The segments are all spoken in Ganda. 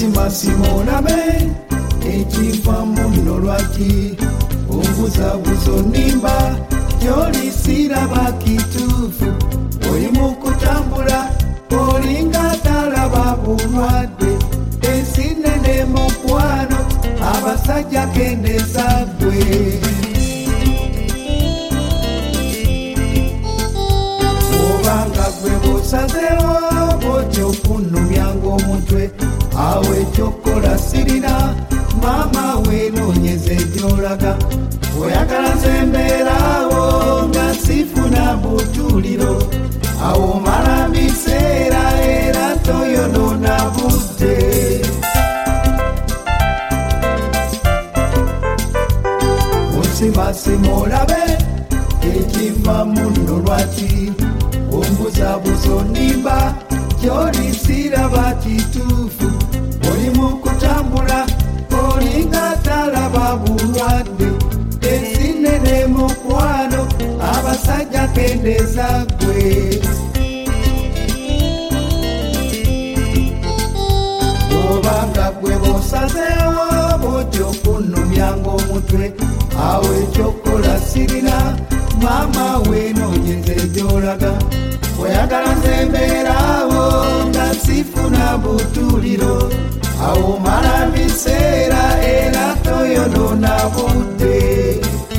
Simulabe ekiva muno lwaki onguzabuzo nimba gyoli siraba kituufu oli mu kutambula olinga talaba bulwadde ensi nene mukwano abasajja kendeza gwe obanga gwe busazeewo bwotyo kunnumyanga omutwe awe ekyokola sirina maama wenoonyeze gyolaga oyagala nzembeerawo nga sifuna butuuliro awo mala biseera era toyonoona budde simulabe ekiva muno lwaki ombuzabuzo nimba gyoli siraba kituufu oli mu kutambula olinga talaba bulwadde ensi nene mukwano abasajja kendeza gwe obanga gwe bosazeewo bwotyo kunnumyanga omutwe awo ekyokola sirina maama wenoonyeze gyolaga oyagala nzembeerawo nga sifuna butuuliro awo mala biseera era toyonoona budde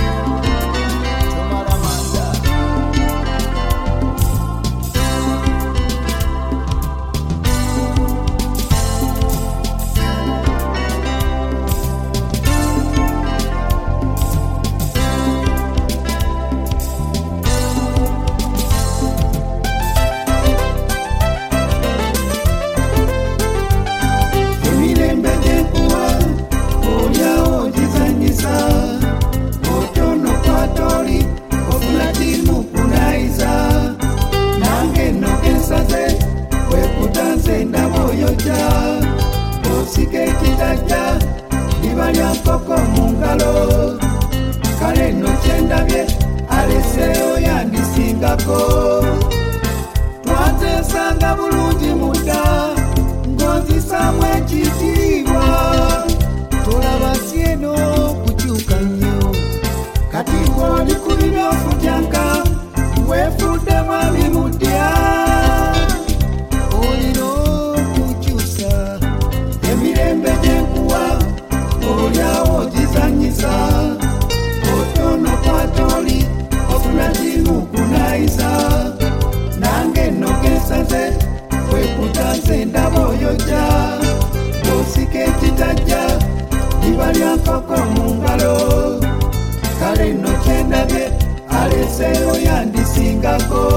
Koko mungalo kale no kyendabye aleseeyo yandisingako twatesanga bulungi mudda ng'ozisamu ekitiibwa tolaba syeno kukyuka nnyo kati ng'oli ku bimyofu byanka weefudde mwami mudya olina okukyusa emirembe gyenkuwa olyawo gizanyisa otono kwatoli ofuna kimu kunayiza nange nno gensaze kwekutaze ndaba oyojja osika ekitajja liba lya nkoko mu ngalo kale nno kyendabye aleseeyo yandisingako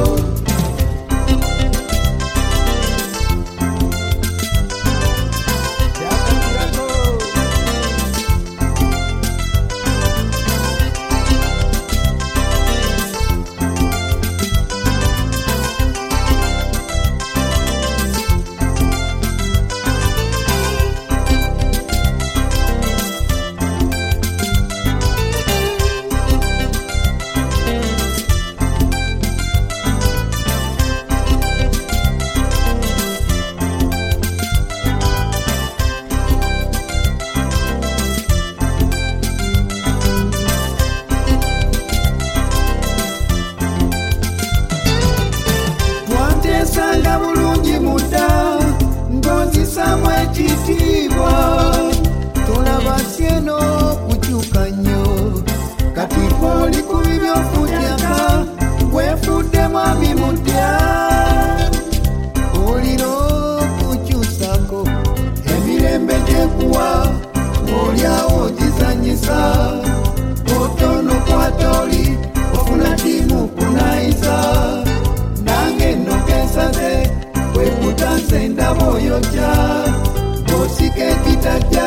sanga bulungi mudda ng'ozisamu ekitiibwa tolaba syeno kukyuka nnyo kati kwoli ku bibyofu tyaka weefudde mwami mudya olina okukyusako emirembe gyekuwa olyawo gizanyisa otono kwatoli ofuna timu kunayiza nange nno gensaze kwekutanze ndaba oyojja osika ekitajja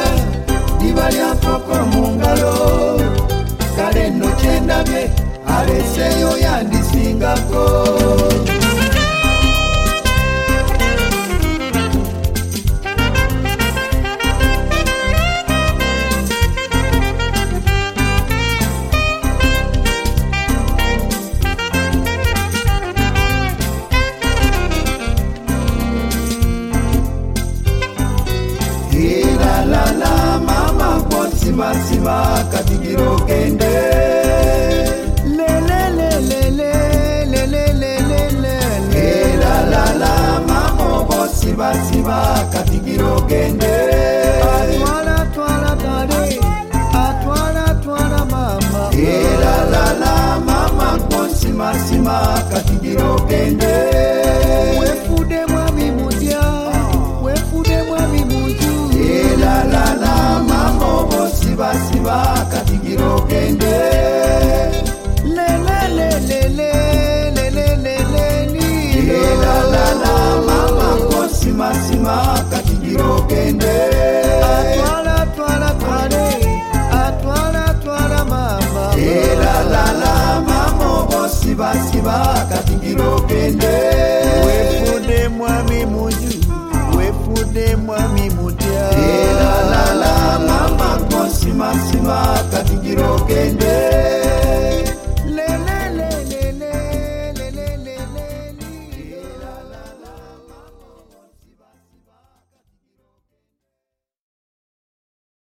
la la mama kwonsima sima katigiro kende le le le le le le le le le le la la la mama kwonsima sima katigiro kende atwala twala tare atwala twala mama la la la mama kwonsima sima katigiro kende wefude mwami mudia wefude mwami muju la la la mama bosiba siba katigiro kende le le le le le le le le le ni la la la mama bosima sima katigiro kende atwala twala twale atwala twala mama la la la mama bosiba siba katigiro kende wefude mwami muju wefude mwami mudia la la la mama kwonsima sima katigiro kende